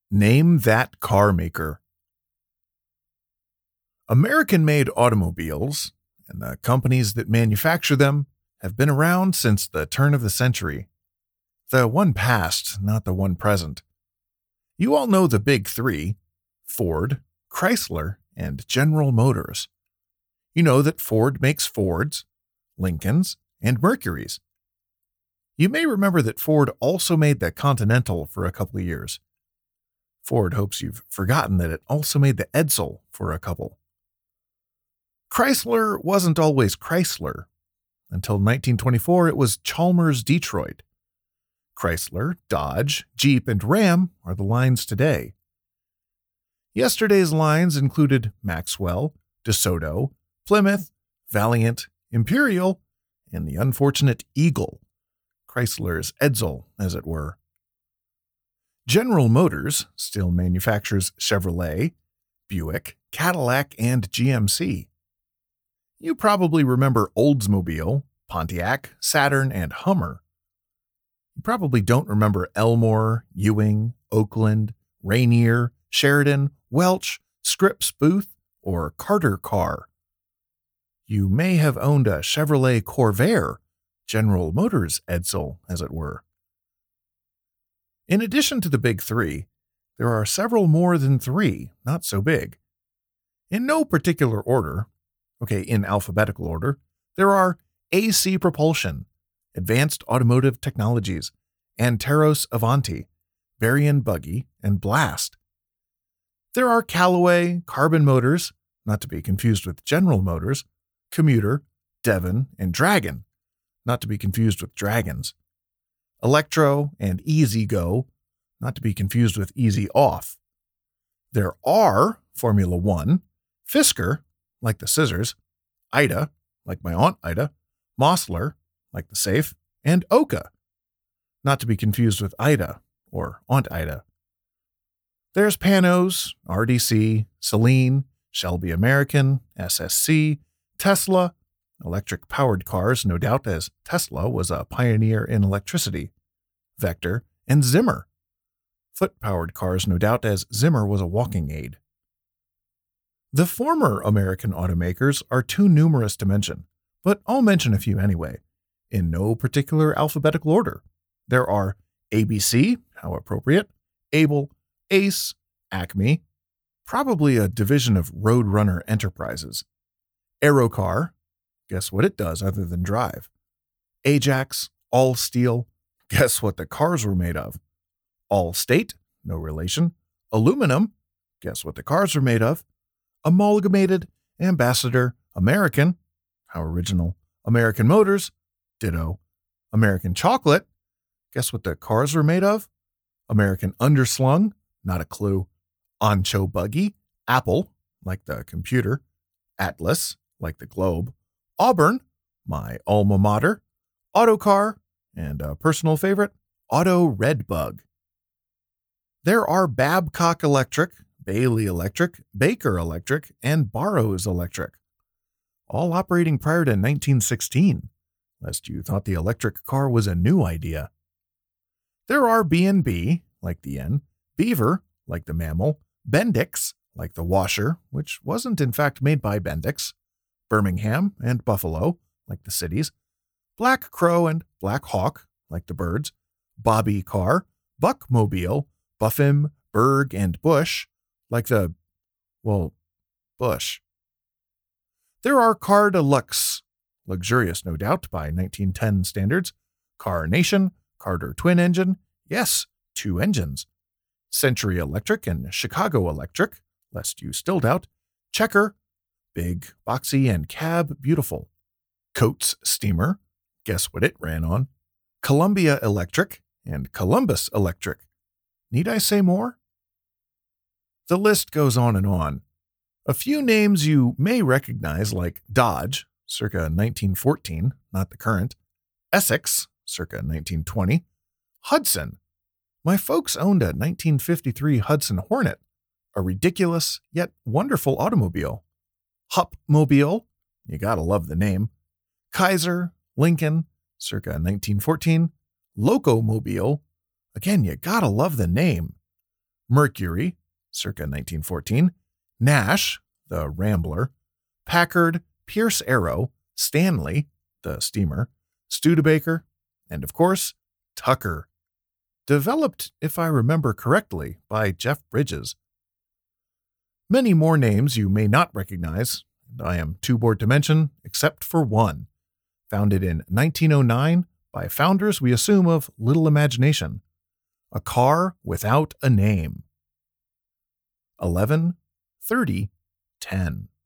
Name that car maker. American-made automobiles and the companies that manufacture them have been around since the turn of the century. The one past, not the one present. You all know the big three: Ford, Chrysler, and General Motors. You know that Ford makes Fords, Lincolns, and Mercurys. You may remember that Ford also made the Continental for a couple of years. Ford hopes you've forgotten that it also made the Edsel for a couple. Chrysler wasn't always Chrysler. Until 1924, it was Chalmers Detroit. Chrysler, Dodge, Jeep, and Ram are the lines today. Yesterday's lines included Maxwell, DeSoto, Plymouth, Valiant, Imperial, and the unfortunate Eagle, Chrysler's Edsel, as it were. General Motors still manufactures Chevrolet, Buick, Cadillac, and GMC. You probably remember Oldsmobile, Pontiac, Saturn, and Hummer. You probably don't remember Elmore, Ewing, Oakland, Rainier, Sheridan, Welch, Scripps Booth, or Carter Car. You may have owned a Chevrolet Corvair, General Motors Edsel, as it were. In addition to the big three, there are several more than three, not so big. In no particular order, in alphabetical order, there are AC Propulsion, Advanced Automotive Technologies, Anteros Avanti, Berrien Buggy, and Blast. There are Callaway, Carbon Motors, not to be confused with General Motors, Commuter, Devon, and Dragon, not to be confused with Dragons. Electro and Easy Go, not to be confused with Easy Off. There are Formula One, Fisker, like the scissors, Ida, like my Aunt Ida, Mossler, like the safe, and Oka, not to be confused with Ida or Aunt Ida. There's Panos, RDC, Celine, Shelby American, SSC, Tesla, electric-powered cars, no doubt, as Tesla was a pioneer in electricity, Vector, and Zimmer, foot-powered cars, no doubt, as Zimmer was a walking aid. The former American automakers are too numerous to mention, but I'll mention a few anyway, in no particular alphabetical order. There are ABC, how appropriate, Able, Ace, Acme, probably a division of Roadrunner Enterprises, Aerocar, guess what it does other than drive, Ajax, All Steel, guess what the cars were made of, Allstate, no relation, Aluminum, guess what the cars were made of, Amalgamated, Ambassador, American, how original, American Motors, ditto, American Chocolate, guess what the cars were made of, American Underslung, not a clue, Ancho Buggy, Apple, like the computer, Atlas, like the globe, Auburn, my alma mater, Autocar, and a personal favorite, Auto Redbug. There are Babcock Electric, Bailey Electric, Baker Electric, and Barrows Electric, all operating prior to 1916, lest you thought the electric car was a new idea. There are B&B, like the N, Beaver, like the mammal, Bendix, like the washer, which wasn't in fact made by Bendix, Birmingham and Buffalo, like the cities, Black Crow and Black Hawk, like the birds, Bobby Car, Buckmobile, Buffim, Berg, and Bush, like the, Bush. There are Car Deluxe, luxurious no doubt by 1910 standards, Car Nation, Carter Twin Engine, yes, 2 engines, Century Electric and Chicago Electric, lest you still doubt, Checker, big, boxy, and cab beautiful, Coates Steamer, guess what it ran on, Columbia Electric, and Columbus Electric. Need I say more? The list goes on and on. A few names you may recognize, like Dodge, circa 1914, not the current, Essex, circa 1920, Hudson. My folks owned a 1953 Hudson Hornet, a ridiculous yet wonderful automobile. Hupmobile, you gotta love the name, Kaiser, Lincoln, circa 1914, Locomobile, again, you gotta love the name, Mercury, circa 1914, Nash, the Rambler, Packard, Pierce Arrow, Stanley, the steamer, Studebaker, and of course, Tucker. Developed, if I remember correctly, by Jeff Bridges. Many more names you may not recognize, and I am too bored to mention, except for one. Founded in 1909 by founders we assume of little imagination. A car without a name. 11, 30, 10.